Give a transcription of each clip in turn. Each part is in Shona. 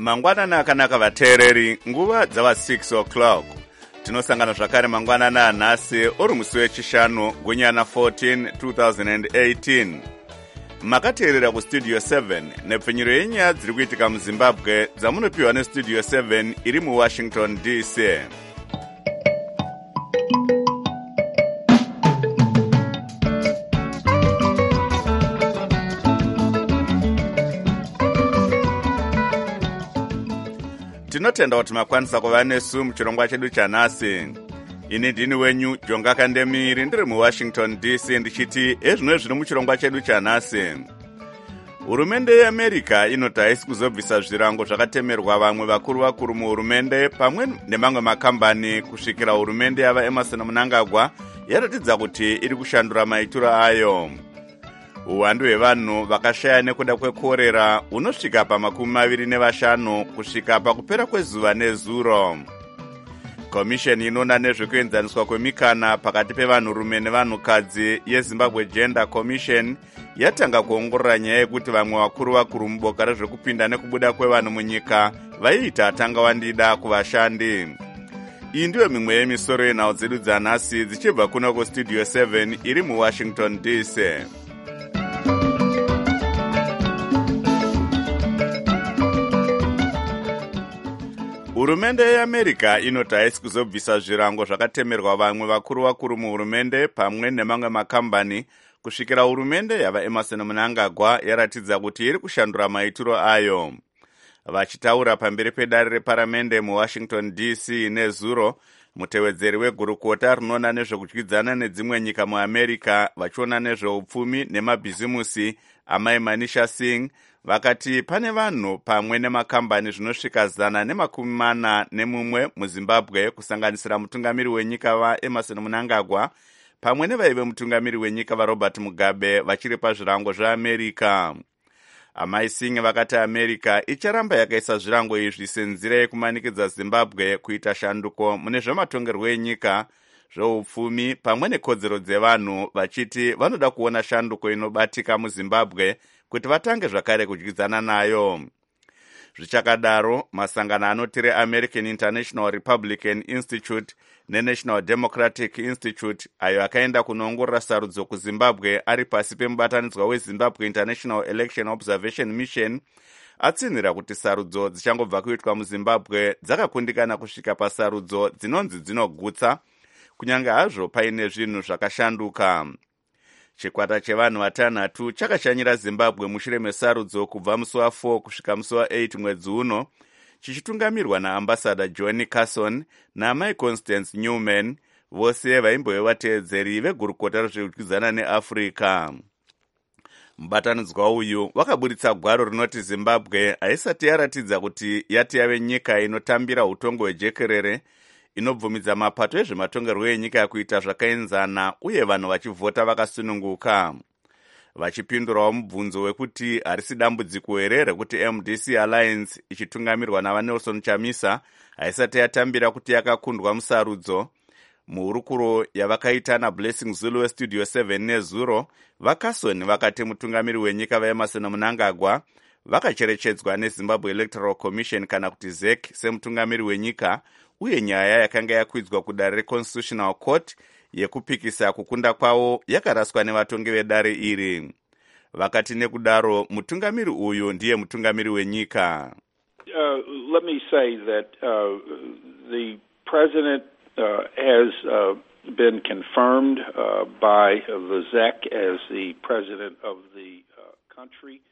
Mangwanana akanaka vateereri, nguva dzava 6 o'clock. Tinosangana zvakare mangwanana anhasi uri musi wechishanu gunyana 14 2018. Makateerera kustudio 7 nepfenyuro yenyaya dziri kuitika muZimbabwe dzamunopiwa nestudio 7 iri muWashington DC. Tinotenda kuti makwanisa kuva nesu muchirongwa chedu chanhasi. Ini ndini wenyu Jonga Kandemiri ndiri muWashington DC ndichiti ezvino zviri muchirongwa chedu chanhasi. Hurumende yeAmerica inoti haisi kuzobvisa zvirango zvakatemerwa vamwe vakuru muhurumende pamwe nemamwe makambani kusvikira hurumende yava Emmerson Mnangagwa yaratidza kuti iri kushandura maitiro ayo. Uwandu hwevanhu vakashaya nekuda kwekorera hunosvika pa25 kusvika pakupera kwezuva nezuro. Komisheni inoona nezvekuenzaniswa kwemikana pakati pevanhurume nevanhukadzi yeZimbabwe Gender Commission yatanga kuongorora nyaya yekuti vamwe vakuru muboka rezvekupinda nekubuda kwevanhu munyika vaiita tanga wandida kuvashandi. Iyi ndiyo mimwe yemisoro yenhau dzedu dzanhasi dzichibva kuno kustudio 7 iri muWashington DC. Hurumende yeAmerica inoti haisi kuzobvisa zvirango zvakatemerwa vamwe vakuru muhurumende pamwe nemamwe makambani kusvikira hurumende yava Emmerson Mnangagwa yaratidza kuti iri kushandura maitiro ayo. Vachitaura pamberi pedare reparamende muWashington DC nezuro, mutevedzeri wegurukota rinoona nezvekudyidzana nedzimwe nyika muAmerica vachiona nezveupfumi nemabhizimusi Amai Manisha Singh vakati pane vanhu pamwe nemakambani zvinosvika 141 muZimbabwe kusanganisira mutungamiri wenyika vaEmmerson Mnangagwa pamwe nevaive mutungamiri wenyika vaRobert Mugabe vachiri pazvirango zveAmerica. Amai Singh vakati America icharamba yakaisa zvirango izvi senzira yekumanikidza Zimbabwe kuita shanduko mune zvematongerwo enyika, zveupfumi pamwe nekodzero dzevanhu vachiti vanoda kuona shanduko inobatika muZimbabwe kuti vatange zvakare kudyidzana nayo. Zvichakadaro, masangano anoti reAmerican International Republican Institute neNational Democratic Institute ayo akaenda kunoongorora sarudzo kuZimbabwe ari pasi pemubatanidzwa weZimbabwe International Election Observation Mission atsinhira kuti sarudzo dzichangobva kuitwa muZimbabwe dzakakundikana kusvika pasarudzo dzinonzi dzinogutsa, kunyange hazvo paine zvinhu zvakashanduka. Chikwata chevanhu vatanhatu chakashanyira Zimbabwe mushure mesarudzo kubva musi wa4 kusvika musi wa8 mwedzi uno, chichitungamirwa naambasada Johnny Carson naamai Constance Newman, vose vaimbove vateedzeri vegurukota rezvekudyidzana neAfrica. Mubatanidzwa uyu wakaburitsa gwaro rinoti Zimbabwe haisati yaratidza kuti yati yave nyika inotambira utongo hwejekerere, inobvumidza mapato ezvematongerwo enyika kuita zvakaenzana uye vanhu vachivhota vakasununguka. Vachipindurawo mubvunzo wekuti harisi dambudziko here rekuti MDC Alliance ichitungamirwa navaNelson Chamisa haisati yatambira kuti yakakundwa musarudzo. Muhurukuro yavakaita naBlessing Zulu westudio 7 nezuro, vaCarson vakati mutungamiri wenyika vaEmmerson Mnangagwa vakacherechedzwa neZimbabwe Electoral Commission kana kuti ZEC semutungamiri wenyika, uye nyaya yakanga yakwidzwa kudare reConstitutional Court yekupikisa kukunda kwavo yakaraswa nevatongi vedare iri. Vakati nekudaro mutungamiri uyu ndiye mutungamiri wenyika. Let me say that the president has been confirmed by the ZEC as the president of the country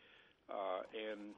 and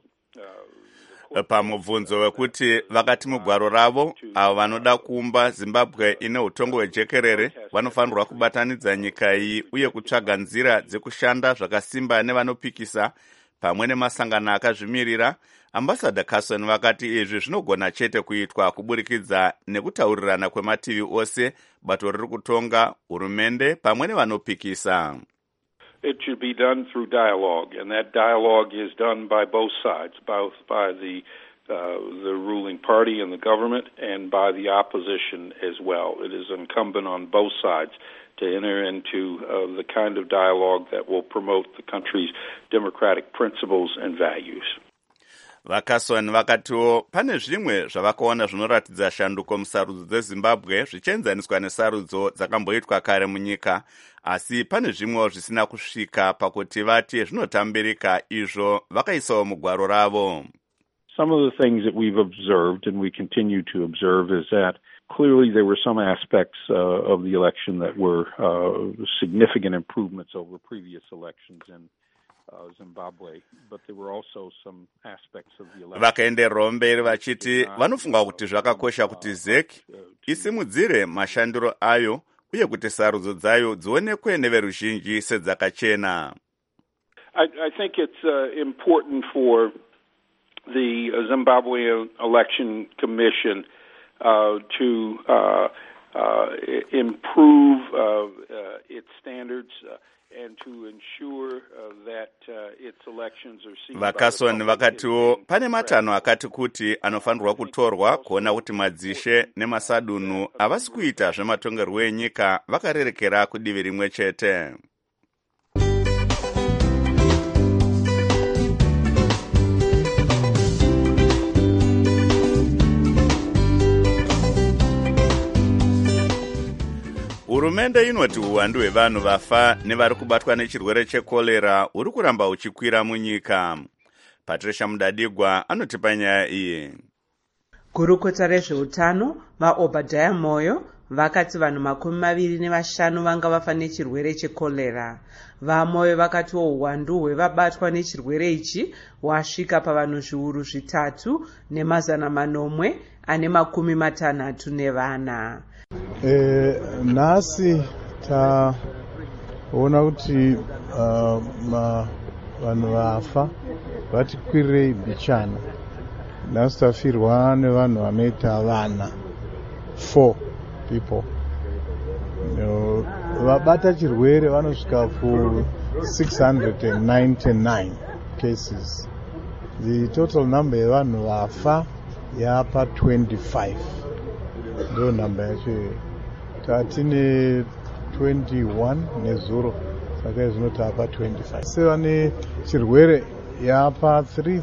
pamubvunzo wekuti vakati mugwaro ravo avo vanoda kuumba Zimbabwe ine utongo hwejekerere vanofanirwa kubatanidza nyika iyi uye kutsvaga nzira dzekushanda zvakasimba nevanopikisa pamwe nemasangano akazvimirira, ambasada Carson vakati izvi zvinogona chete kuitwa kuburikidza nekutaurirana kwemativi ose, bato riri kutonga, hurumende pamwe nevanopikisa. It should be done through dialogue, and that dialogue is done by both sides, both by the ruling party and the government and by the opposition as well. It is incumbent on both sides to enter into the kind of dialogue that will promote the country's democratic principles and values. Vakasoni vakatiwo pane zvimwe zvavakaona zvinoratidza shanduko musarudzo dzeZimbabwe zvichienzaniswa nesarudzo dzakamboitwa kare munyika, asi pane zvimwewo zvisina kusvika pakuti vati zvinotambirika, izvo vakaisawo mugwaro ravo. Some of the things that we've observed and we continue to observe is that clearly there were some aspects of the election that were significant improvements over previous elections in Zimbabwe, but there were also some aspects of the election. Vakaenderera mberi vachiti vanofunga kuti zvakakosha kuti ZEC isimudzire mashandiro ayo uye kuti sarudzo dzayo dzionekwe neveruzhinji sedzakachena. I think it's important for the Zimbabwe Election Commission to improve its standards and to ensure that its elections are seen. Vakasoni vakatiwo pane matanho akati kuti anofanirwa kutorwa kuona kuti madzishe nemasadunu havasi kuita zvematongerwo enyika vakarerekera kudivi rimwe chete. Hurumende inoti uwandu hwevanhu vafa nevari kubatwa nechirwere chekorera huri kuramba uchikwira munyika. Patricia Mudadigwa anotipa nyaya iyi. Gurukota rezveutano vaObadiah Moyo vakati vanhu 25 vanga vafa nechirwere chekorera. VaMoyo vakatiwo uwandu hwevabatwa nechirwere ichi hwasvika pavanhu 3,864. Nhasi taona kuti vanhu vafa vati kwirirei bichana. Nhasi tafirwa nevanhu vanoita vana 4 people. Vabata chirwere vanosvika ku 699 cases. The total number yevanhu vafa yapa 25. Ndo namba yacho tatine 21 nezuro saka izvinoti apa 25. Sevane chirwere yapa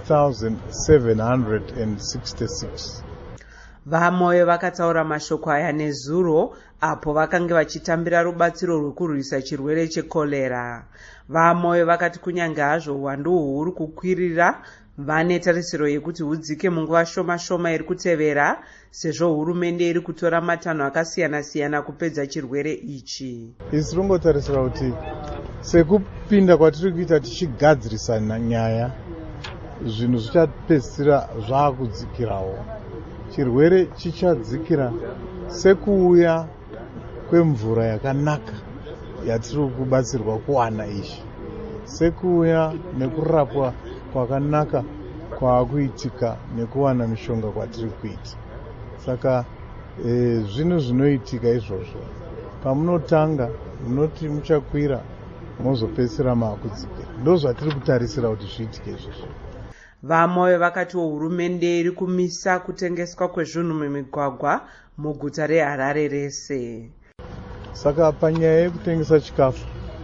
3,766. VaMoyo vakataura mashoko aya nezuro apo vakange vachitambira rubatsiro rwekurwisa chirwere chekorera. VaMoyo vakati kunyange hazvo uwandu huri kukwirira, vane tarisiro yekuti hudzike munguva shoma iri kutevera, sezvo hurumende iri kutora matanho akasiyana-siyana kupedza chirwere ichi. Isi ringotarisira kuti sekupinda kwatiri kuita tichigadzirisa nyaya, zvinhu zvichapedzisira zvaakudzikirawo. Chirwere chichadzikira sekuuya kwemvura yakanaka yatiri kubatsirwa kuwana izvi, sekuuya nekurapwa kwakanaka kwaakuitika nekuwana mishonga kwatiri kuita. Saka zvinhu zvinoitika izvozvo, pamunotanga munoti muchakwira mozopedzisira maakudzikira. Ndo zvatiri kutarisira kuti zviitike izvozvo. VaMoyo vakatiwo hurumende iri kumisa kutengeswa kwezvinhu mumigwagwa muguta reHarare rese. Saka panyaya yekutengesa chikafu,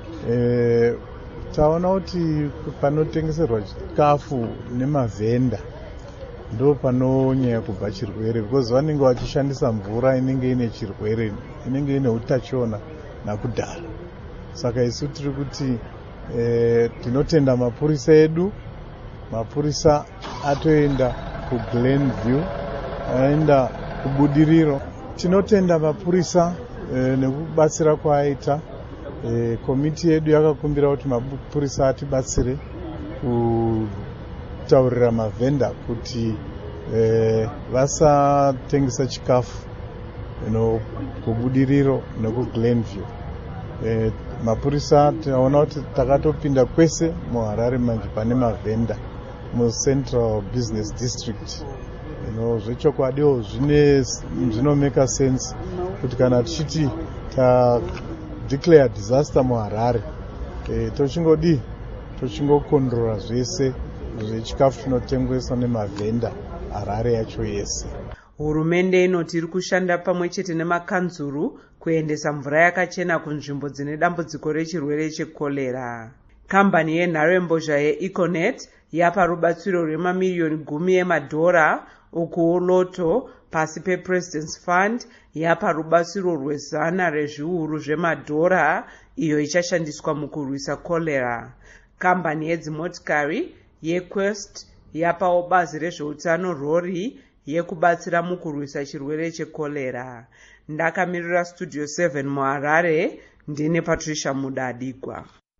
taona kuti panotengeserwa chikafu nemavhenda ndo panonyanya kubva chirwere, because vanenge vachishandisa mvura inenge ine chirwere, inenge ine utachiona nakudhara. Saka isu tiri kuti tinotenda mapurisa edu. Mapurisa atoenda kuGlenview, aenda kubudiriro. Tinotenda mapurisa nekubatsira kwaaita. Komiti yedu yakakumbira kuti mapurisa atibatsire kutaurira mavhenda kuti vasatengesa chikafu kubudiriro nekuGlenview. Mapurisa taona kuti takatopinda kwese muHarare manje pane mavhenda muCentral Business District. Zvechokwadiwo zvinomeka sense kuti kana tichiti declare disaster muHarare, tochingokondrora zvese zvechikafu chinotengeswa nemavhenda Harare yacho yese. Hurumende inoti iri kushanda pamwe chete nemakanzuru kuendesa mvura yakachena kunzvimbo dzine dambudziko rechirwere chekorera. Kambani yenharembozha yeEconet yapa rubatsiro rwemamiriyoni 10 emadhora, uku Loto pasi pePresident's Fund yapa rubatsiro rwezana rezviuru zvemadhora iyo ichashandiswa mukurwisa kolera. Kambani yedzimotikari yeQuest yapawo bazi rezveutano rori yekubatsira mukurwisa chirwere chekolera. Ndakamirira Studio 7 muHarare, ndine Patricia Mudadigwa.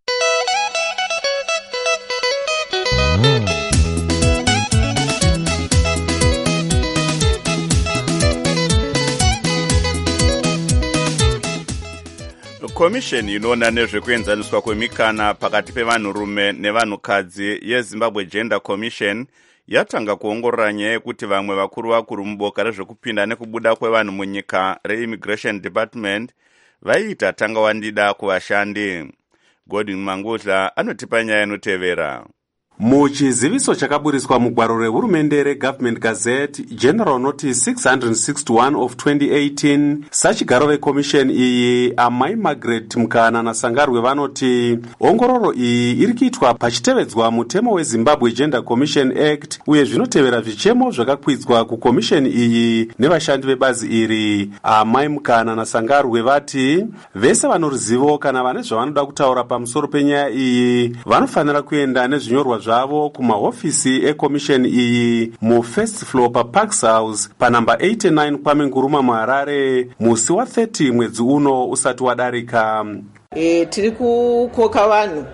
Komisheni inoona nezvekuenzaniswa kwemikana pakati pevanhurume nevanhukadzi yeZimbabwe Gender Commission yatanga kuongorora nyaya yekuti vamwe vakuru muboka rezvekupinda nekubuda kwevanhu munyika reImmigration Department vaiita tangawandida kuvashandi. Godwin Mangudla anotipa nyaya inotevera. Muchiziviso chakaburiswa mugwaro rehurumende reGovernment Gazette General Notice 661 of 2018, sachigaro vekomisheni iyi Amai Margaret Mukana naSangarwe vanoti ongororo iyi iri kuitwa pachitevedzwa mutemo weZimbabwe Gender Commission Act uye zvinotevera zvichemo zvakakwidzwa kukomisheni iyi nevashandi vebazi iri. Amai Mukana naSangarwe vati vese vane ruzivo kana vane zvavanoda kutaura pamusoro penyaya iyi vanofanira kuenda nezvinyorwa zvavo kumahofisi ekomisheni iyi mufirst floor paParks House panamba 89 Kwame Nkrumah muHarare musi wa30 mwedzi uno usati wadarika. Tiri kukoka vanhu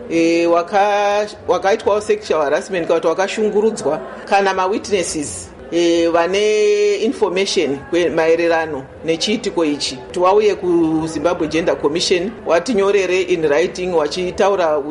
wakaitwawo sexual harassment kana kuti wakashungurudzwa kana mawitnesses vane information maererano nechiitiko ichi kuti wauye kuZimbabwe Gender Commission watinyorere in writing wachitaura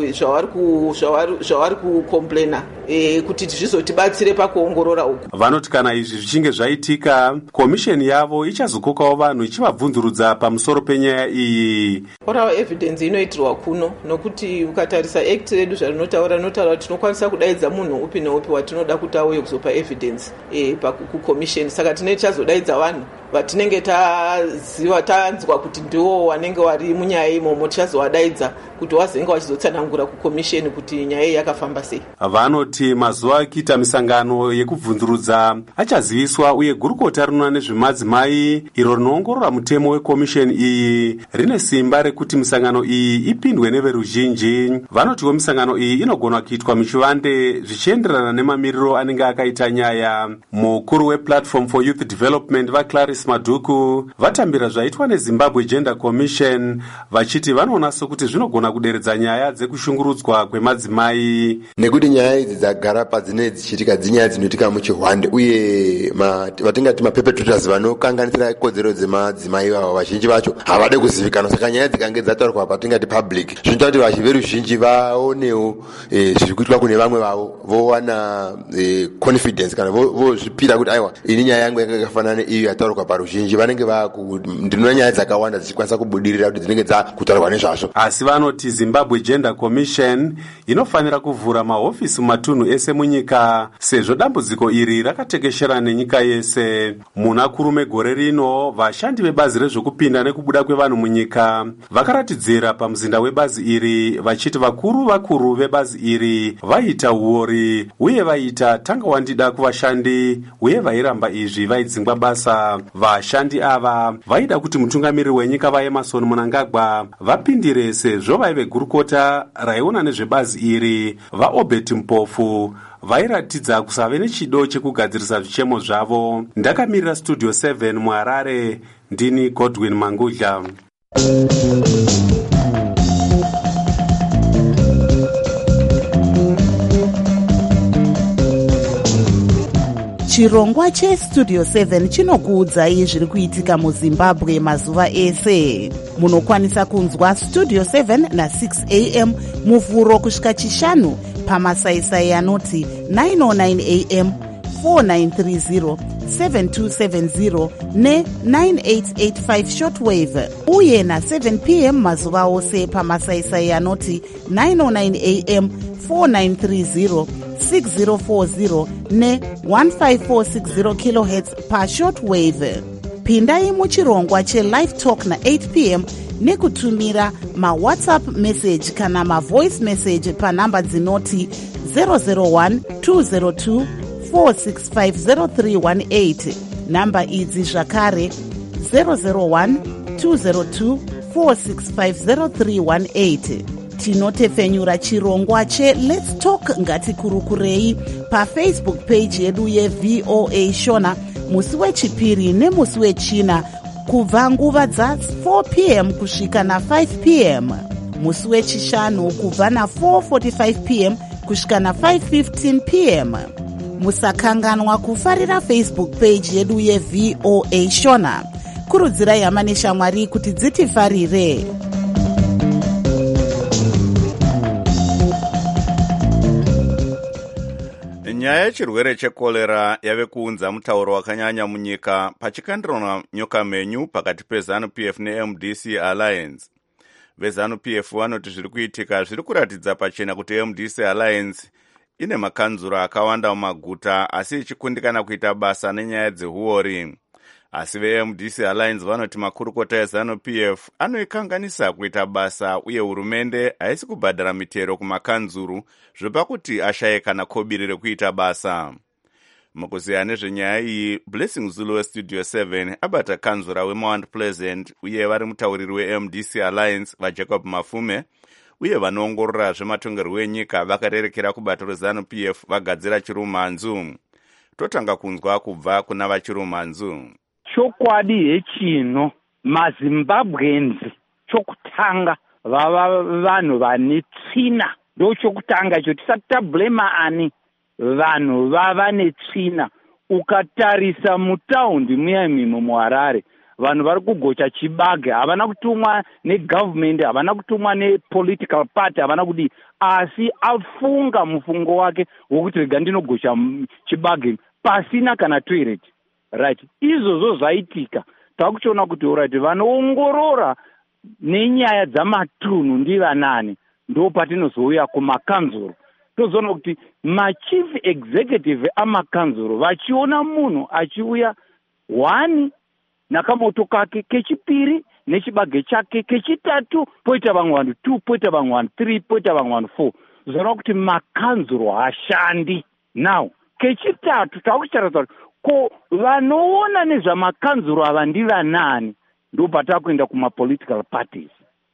zvavari kukomplaina kuti zvizotibatsire pakuongorora uku. Vanoti kana izvi zvichinge zvaitika komisheni yavo ichazokokawo vanhu ichivabvunzurudza pamusoro penyaya iyi. Oral evidence inoitirwa kuno nokuti ukatarisa act redu rinotaura kuti tinokwanisa kudaidza munhu upi neupi watinoda kuti auye kuzopa evidence kukomisheni. Saka tichazodaidza vanhu vatinenge tanzwa kuti ndiwo wanenge wari munyaya imomo, tichazowadaidza kuti wazenge wachizotsanangura kukomisheni kuti nyaya iyi yakafamba sei. Vanoti mazuva akiita misangano yekubvunzurudza achaziviswa uye gurukota rinoona nezvemadzimai iro rinoongorora mutemo wekomisheni iyi rine simba rekuti misangano iyi ipindwe neveruzhinji. Vanotiwo misangano iyi inogona kuitwa muchivande zvichienderana nemamiriro anenge akaita nyaya. Mukuru wePlatform for Youth Development vaClarice Maduku vatambira zvaitwa neZimbabwe Gender Commission vachiti vanoona sokuti zvinogona kuderedza nyaya dzekushungurudzwa kwemadzimai. Nekuti nyaya idzi dzagara padzinenge dzichiitika dzinyaya dzinoitika muchihwande uye vatingati maperpetrators vanokanganisira kodzero dzemadzimai ivavo vazhinji vacho havade kuzivikanwa. Saka nyaya dzikange dzataurwa patingati public zvinoita kuti vachiveruzhinji vaonewo zviri kuitwa kune vamwe vavo vowana confidence kana vozvipira kuti aiwa ini nyaya yangu yakafanana neiyo yataurwa paruzhinji. Vanenge ndinoona nyaya dzakawanda dzichikwanisa kubudirira kuti dzinenge dzakutaurwa nezvazvo. Asi vanoti Zimbabwe Gender Commission inofanira kuvhura mahofisi mumatunhu ese munyika sezvo dambudziko iri rakatekeshera nenyika yese. Muna kurume gore rino vashandi vebazi rezvekupinda nekubuda kwevanhu munyika vakaratidzira pamuzinda webazi iri vachiti vakuru vebazi iri vaita uori uye vaita tangawandida kuvashandi uye vairamba izvi vaidzingwa basa. Vashandi ava vaida kuti mutungamiriri wenyika vaEmmerson Mnangagwa vapindire sezvo vaive gurukota raiona nezvebazi iri vaObert Mpofu vairatidza kusave nechido chekugadzirisa zvichemo zvavo. Ndakamirira Studio 7 muHarare, ndini Godwin Mangudla. Chirongwa cheStudio 7 chinokuudzai zviri kuitika muZimbabwe mazuva ese. Munokwanisa kunzwa Studio 7 na6 am muvhuro kusvika chishanu pamasaisai anoti 909 am, 4930, 7270 ne9885 shortwave uye na7 pm mazuva ose pamasaisai anoti 909 am, 4930, 6040 ne1546 kHz pashortwave. Pindai muchirongwa cheLive Talk na8 pm nekutumira mawhatsapp message kana mavoice message panhamba dzinoti 001 202 4650318. Namba idzi zvakare 001 202 4650318. Tinotepfenyura chirongwa cheLet's Talk ngatikurukurei pafacebook page yedu yeVOA Shona musi wechipiri nemusi wechina kubva nguva dza4 p.m. kusvika na5 p.m. musi wechishanu kubva na4:45 p.m. kusvika na5:15 p.m. musakanganwa kufarira Facebook page yedu yeVOA Shona. Kurudzirai hama neshamwari kuti dzitifarire. Nyaya yechirwere chekorera yave kuunza mutauro wakanyanya munyika pachikandirana nyoka menyu pakati peZANU-PF neMDC Alliance. VeZANU-PF vanoti zviri kuitika zviri kuratidza pachena kuti MDC Alliance ine makanzura akawanda mumaguta asi ichikundikana kuita basa nenyaya dzehuori. Asi veMDC Alliance vanoti makurukota eZANU-PF anoikanganisa kuita basa uye hurumende haisi kubhadhara mitero kumakanzuru zvopa kuti ashaye kana kobiri rekuita basa. Mukuziya nezvenyaya iyi, Blessing Zulu weStudio 7 abata kanzura weMount Pleasant uye vari mutauriri weMDC Alliance vaJacob Mafume uye vanoongorora zvematongerwo enyika vakarerekera kubato reZANU-PF vagadzira chirumanzu. Totanga kunzwa kubva kuna vachirumanzu. Chokwadi hechino maZimbabweans chokutanga vava vanhu vane tsvina, ndo chokutanga icho. Tisati tablema ani, vanhu vava netsvina. Ukatarisa mutaundi muyamimo muHarare, vanhu vari kugocha chibage, havana kutumwa negovernment, havana kutumwa nepolitical party, havana kudi, asi afunga mufungo wake wokuti rega ndinogocha chibage pasina kana toilet. Right, izvozvo zvaitika. Takuchiona kuti alright, vanoongorora nenyaya dzamatunhu ndivanani, ndo patinozouya kumakanzuro. Tozoona kuti machief executive amakanzuro vachiona munhu achiuya 1 nakamoto kake, kechipiri nechibage chake, kechitatu poita vamwe vanhu 2, poita vamwe vanhu 3, poita vamwe vanhu 4. Zvoona kuti makanzuro hashandi. Now kechitatu takucharatsa ko vanoona nezvamakanzuro ava ndivanani, ndo patakuenda kumapolitical parties.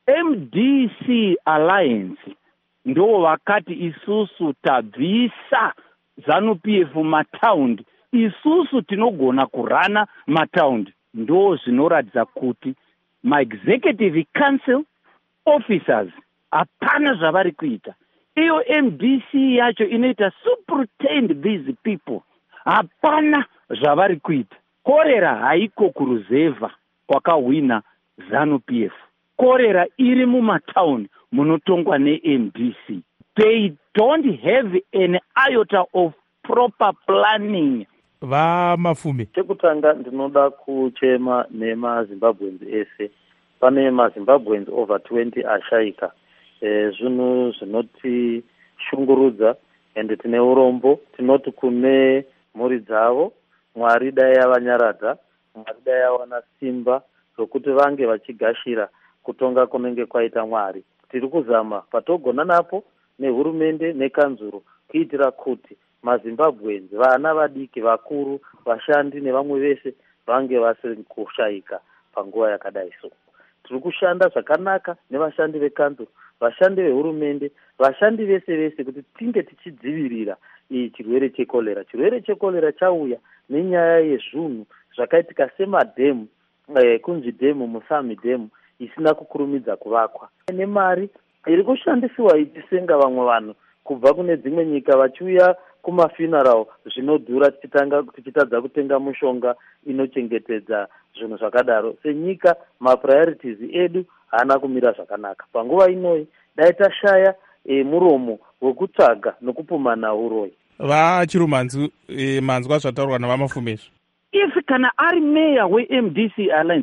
MDC Alliance ndo vakati isusu tabvisa ZANU-PF mataundi, isusu tinogona kurana mataundi. Ndo zvinoratidza kuti ma-executive council officers hapana zvavari kuita. Iyo MDC yacho inoita superintend these people, hapana zvavari kuita. Korera haiko kuruzeva kwakahwina ZANU-PF. Korera iri mumataundi munotongwa neMDC. They don't have an iota of proper planning. Mafume, chekutanga ndinoda kuchema nemaZimbabweans ese. Pane maZimbabweans over 20 ashaika. Zvinhu zvinoti shungurudza ende tine urombo. Tinoti kune mhuri dzavo, Mwari dai yavanyaradza, Mwari dai yawana simba rokuti vange vachigashira kutonga kunenge kwaita Mwari. Tiri kuzama patogona napo nehurumende nekanzuro kuitira kuti maZimbabweans, vana vadiki, vakuru, vashandi nevamwe vese vange vasiri kushaika panguva yakadai so. Tiri kushanda zvakanaka nevashandi vekanzuro, vashandi vehurumende, vashandi vese kuti tinge tichidzivirira chirwere chekorera. Chirwere chekorera chauya nenyaya yezvunhu zvakaitika semadhemu, kunzi dhemu Musami dhemu isina kukurumidza kuvakwa. Nemari iri kushandisiwa ichisenga vamwe vanhu kubva kune dzimwe nyika vachiuya kumafuneral zvinodhura, tichitadza kutenga mushonga inochengetedza zvinhu zvakadaro. Senyika mapriorities edu haana kumira zvakanaka. Panguva inoyi dai tashaya muromo wekutsvaga nokupumana uroi. Vachirumanzu manzwa zvataurwa navamafumezvo. If kana ari meya weMDC Alliance,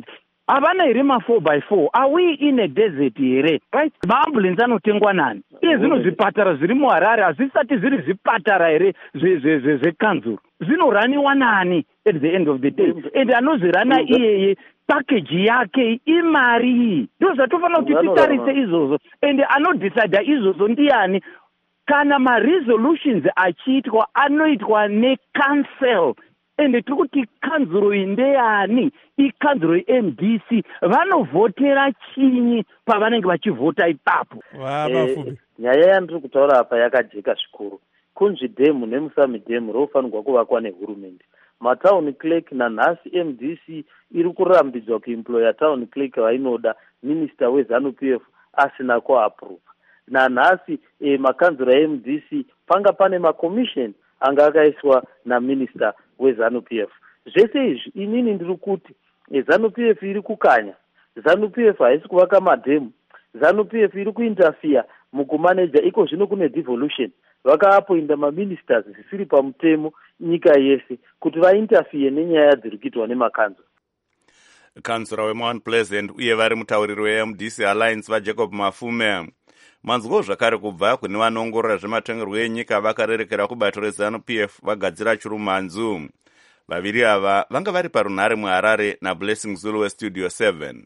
havana here ma4x4. Are we in a desert here, right? Maambulensi anotengwa nani? Iye zvino zvipatara zviri muHarare hazvisati zviri zvipatara here zvekanzuru. Zinoraniwa nani at the end of the day? And anozvirana iyeye package yake imari. Ndo zvatofanira kuti titarise izvozvo. And anodecida izvozvo ndiani? Kana ma-resolutions achiitwa anoitwa ne-council. Ende tiri kuti kanzuro iyi ndeyani? Ikanzuro yeMDC vanovhotera chinyi pavanenge vachivhota ipapo? Nyaya yandiri kutaura apa yakajeka zvikuru. Kunzvi dhemu nemusami dhemu rofanirwa kuvakwa nehurumende. Matown clerk nanhasi MDC iri kurambidzwa kuemploya town clerk vainoda minister weZANU-PF asina kuapprove. Nanhasi makanzura eMDC panga pane makommission anga akaiswa naminister weZANU-PF. Zvese izvi inini ndiri kuti ZANU-PF iri kukanya, ZANU-PF haisi kuvaka madhemu, ZANU-PF iri kuinterfere mukumaneja. Iko zvino kune devolution vakaapoinda maministers zvisiri pamutemo nyika yese kuti vainterfere nenyaya dziri kuitwa nemakanzura. Kansura weMount Pleasant uye vari mutauriri weMDC Alliance vaJacob Mafume. Manzwo zvakare kubva kune vanoongorora zvematongerwo enyika vakarerekera kubato reZANU-PF vagadzira chirumanzu. Vaviri ava vanga vari parunhare muHarare naBlessing Zulu weStudio 7.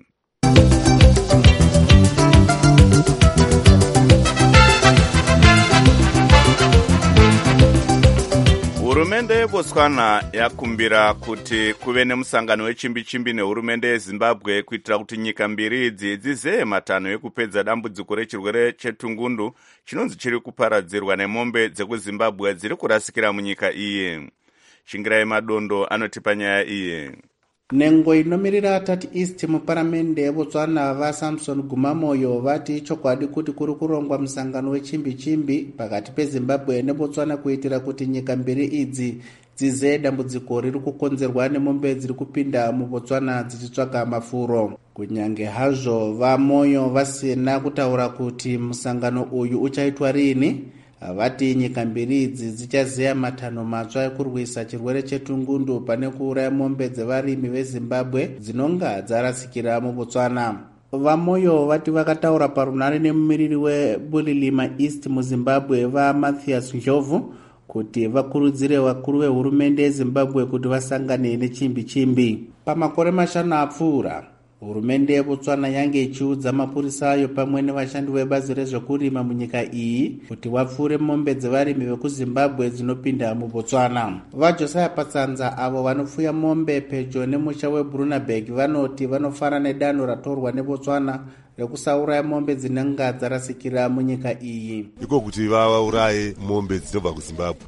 Hurumende yeBotswana yakumbira kuti kuve nemusangano wechimbi-chimbi nehurumende yeZimbabwe kuitira kuti nyika mbiri idzi dzizeye matanho ekupedza dambudziko rechirwere chetungundu chinonzi chiri kuparadzirwa nemombe dzekuZimbabwe dziri kurasikira munyika iyi. Shingirai Madondo anotipa nyaya iyi. Nengo inomirira atati East muparamende yeBotswana vaSamson Gumamoyo vati chokwadi kuti kuri kurongwa musangano wechimbi-chimbi pakati peZimbabwe neBotswana kuitira kuti nyika mbiri idzi dzizeye dambudziko riri kukonzerwa nemombe dziri kupinda muBotswana dzichitsvaka mafuro. Kunyange hazvo vaMoyo vasina kutaura kuti musangano uyu uchaitwa rini, vati nyika mbiri idzi dzichazeya matanho matsva ekurwisa chirwere chetungundu pane kuuraya mombe dzevarimi veZimbabwe dzinonga dzarasikira muBotswana. VaMoyo vati vakataura parunhare nemumiriri weBulilima East muZimbabwe vaMathias Ndlovu kuti vakurudzire vakuru vehurumende yeZimbabwe kuti vasangane nechimbi-chimbi. Pamakore 5 apfuura, hurumende yeBotswana yange ichiudza mapurisa ayo pamwe nevashandi vebazi rezvekurima munyika iyi kuti vapfure mombe dzevarimi vekuZimbabwe dzinopinda muBotswana. VaJosiah Patsanza avo vanopfuya mombe pedyo nemusha weBrunaberg vanoti vanofara nedanho ratorwa neBotswana rekusauraya mombe dzinenge dzarasikira munyika iyi. Iko kuti vauraye mombe dzinobva kuZimbabwe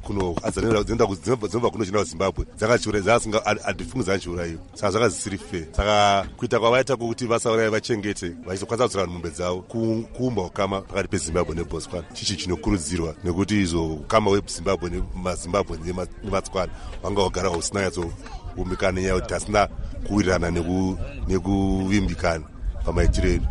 dzinobva kunochina kuZimbabwe dzakachiura dzasinga adifungu dzachiurayiwa, saka zvakazisiri fair. Saka kuita kwavaita kuti vasauraye vachengete vachizokwanisa kutsara mombe dzavo kuumba ukama pakati peZimbabwe neBotswana chichi chinokurudzirwa, nekuti izo ukama weZimbabwe nemaZimbabwe nemaTswana vanga vagara usina nyatsoumikana nenyaya kuti asina kuwirirana nekuvimbikana pamaitiro edu.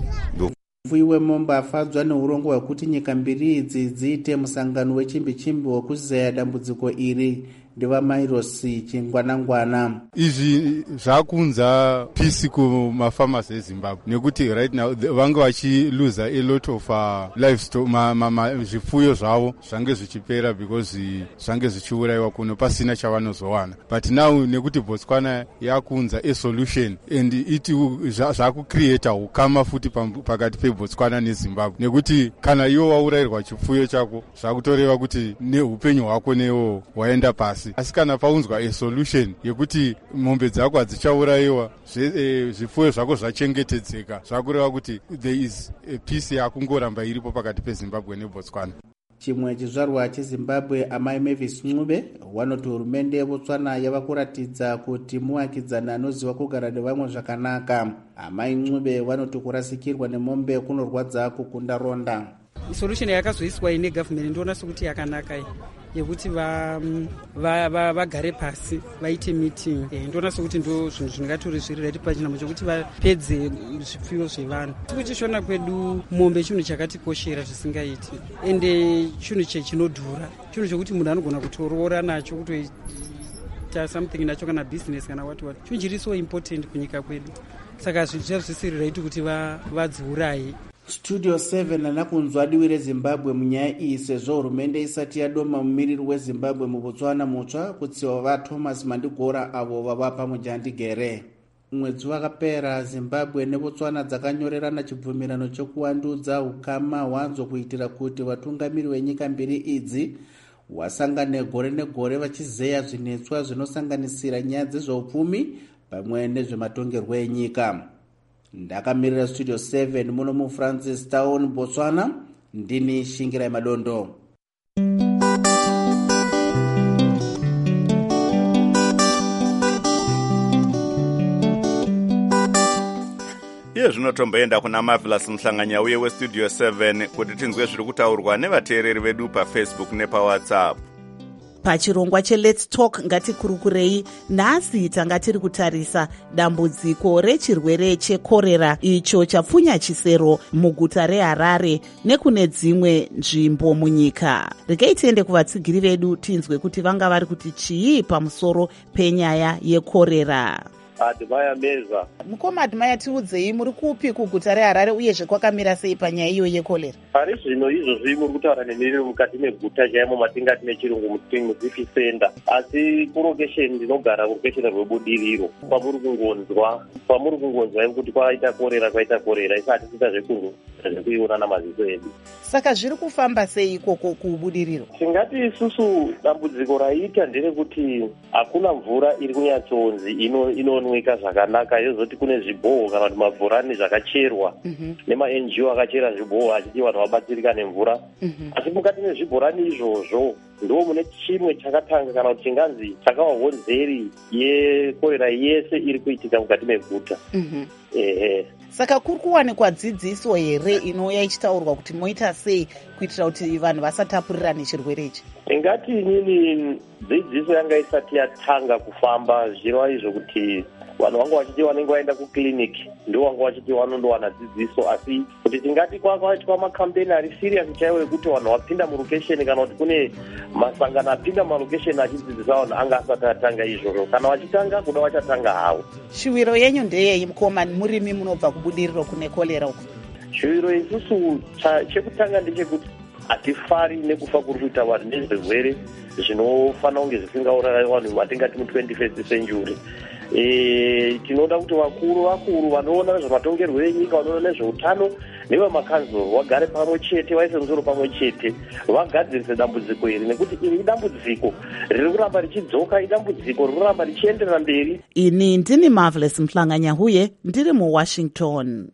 Mfuyi wemombe afadzwa neurongo hwekuti nyika mbiri idzi dziite musangano wechimbi-chimbi wekuzeya dambudziko iri ndevamairosi Chingwanangwana. Izvi zvakunza peace kumafamasi eZimbabwe nekuti right now vanga vachiluza a lot of livestock, zvipfuyo zvavo zvange zvichipera because zvange zvichiurayiwa kuno pasina chavanozowana. But now nekuti Botswana yakunza a solution and iti zvakucreata ukama futi pakati peBotswana neZimbabwe, nekuti kana iwo waurayirwa chipfuyo chako zvakutoreva kuti neupenyu hwako newo waenda pasi. Asi kana paunzwa a solution yekuti mombe dzako hadzichaurayiwa, zvipfuyo zvako zvachengetedzeka, zvakureva kuti there is a peace yakungoramba iripo pakati peZimbabwe neBotswana. Chimwe chizvarwa cheZimbabwe Amai Mavis Ncube wanoti hurumende yeBotswana yava kuratidza kuti muvakidzana anoziva kugara nevamwe zvakanaka. Amai Ncube wanoti kurasikirwa nemombe kunorwadza kukunda ronda. Solution yakazoiswa ine government ndoona sokuti yakanaka yekuti vagare pasi vaite meeting. Ndoona sokuti ndo zvinhu zvingatori zviri right pachinamo chokuti vapedze zvipfuyo zvevanhu. Kuchishona kwedu mombe chinhu chakatikoshera zvisingaiti, ende chinhu chinodhura, chinhu chokuti munhu anogona kutoroora nacho kutoita something nacho kana business kana what. Chinhu chiri so important kunyika kwedu. saka zvichia zvisiri raiti kuti vadziurayi. Studio 7 ana kunzwa diwi rezimbabwe munyaya iyi sezvo hurumende isati yadoma mumiriri wezimbabwe mubotswana mutsva kutsiwa vaThomas Mandigora avo vava pamujandigere. Mwedzi wakapera Zimbabwe nebotswana dzakanyorerana chibvumirano chokuwandudza ukama hwanzo kuitira kuti vatungamiri venyika mbiri idzi wasangane gore negore vachizeya zvinetswa zvinosanganisira nyaya dzezveupfumi pamwe nezvematongerwo enyika. Ndakamirira Studio 7 muno muFrancis Town, Botswana. Ndini Shingirai Madondo. Iye zvinotomboenda kuna Marvelous Mhlanganya uye weStudio 7 kuti tinzwe zviri kutaurwa nevateereri vedu paFacebook nepaWhatsApp. Pachirongwa cheLet's Talk ngatikurukurei nhasi tanga tiri kutarisa dambudziko rechirwere chekorera icho chapfunya chisero muguta reHarare nekune dzimwe nzvimbo munyika. Regai tiende kuvatsigiri vedu tinzwe kuti vanga vari kuti chii pamusoro penyaya yekorera. Adhimaya Meza. Mukoma Adhimaya, tiudzei muri kupi kuguta reHarare uyezve kwakamira sei panyaya iyo yekorera? Pari zvino izvozvi muri kutaura nemiriro mukati meguta chaimo matingati nechirungu mucity center, asi kurokesheni ndinogara kurokesheni rwebudiriro. Kwamuri kungonzwa kuti kwaita korera isati kuita zvekuiona namaziso edu. Saka zviri kufamba sei ikoko kubudiriro? Tingati isusu dambudziko raita nderekuti hakuna mvura iri kunyatsonzi inonwika zvakanaka, yozoti kune zvibhoho kana kuti mabhorani zvakacherwa nema-NGO akachera zvibhoho achiti vanhu vabatsirika nemvura. Asi mukati mezvibhorani izvozvo ndo mune chimwe chakatanga kana kuti chinganzi chakawa honzeri yekorera yese iri kuitika mukati meguta. Saka kuri kuwanikwa dzidziso here inouya ichitaurwa kuti moita sei kuitira kuti vanhu vasatapurirane chirwere ichi? Ingati inini dzidziso yanga isati yatanga kufamba zvirova izvo kuti vanhu vanga vachiti vanenge vaenda kukiliniki ndo vanga vachiti vanondowana dzidziso, asi kuti tingati kwakaitwa makambeni ari siriasi chaiwo ekuti vanhu vapinda murokesheni kana kuti kune masangano apinda mumarokesheni achidzidzisa vanhu anga asati atanga izvozvo. Kana vachitanga kuda vachatanga havo. Shuviro yenyu ndeyei mukoma, murimi munobva kubudiriro kune kolera uku? Shuviro isusu chekutanga ndechekuti hatifari nekufa kuri kuita vanhu nezvirwere zvinofanira kunge zvisingauraya vanhu vatingati mu21st century. Tinoda kuti vakuru vanoona nezvematongerwo enyika, vanoona nezveutano nevemakanzuro vagare pamwe chete, vaise musoro pamwe chete, vagadzirise dambudziko iri, nekuti iri idambudziko riri kuramba richidzoka, idambudziko riri kuramba richienderera mberi. Ini ndini Marvelous Mhlanganya uye ndiri muWashington.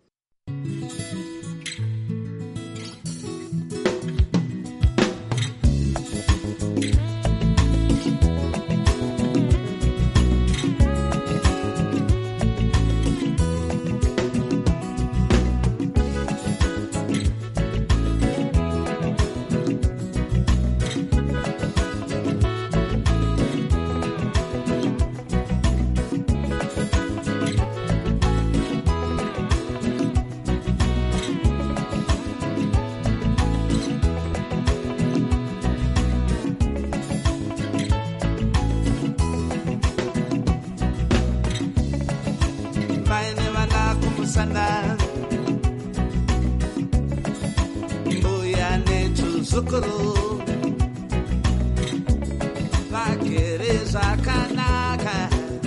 Mbuya netuzukuru vagere zvakanaka,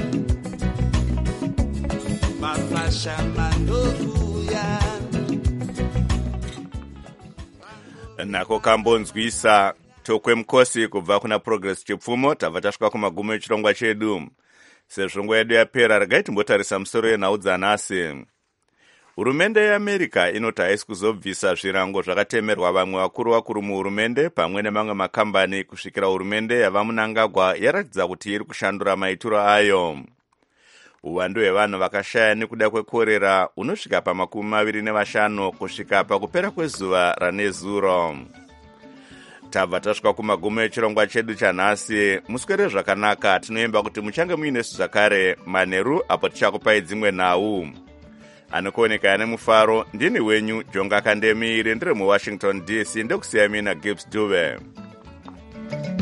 mafasha mandokuya. Nako kambonzwisa tokwe mkosi kubva kuna Progress Chipfumo. Tabva tasvika kumagumo echirongwa chedu. Sezvo nguva yedu yapera, regai timbotarisa musoro yenhau dzanhasi. Hurumende yeAmerica inoti haisi kuzobvisa zvirango zvakatemerwa vamwe vakuru muhurumende pamwe nemamwe makambani kusvikira hurumende yava Mnangagwa yaratidza kuti iri kushandura maitiro ayo. Uwandu hwevanhu vakashaya nekuda kwekorera unosvika pa25 kusvika pakupera kwezuva ranezuro. Tabva tasvika kumagumo echirongwa chedu chanhasi. Muswere zvakanaka, tinoemba kuti muchange muinesu zvakare manheru apo tichakupai dzimwe nhau. Anokuoneka ane mufaro ndini wenyu Jonga Kandemi, ndiri muWashington DC, ndokusiyamina Gibbs Dube.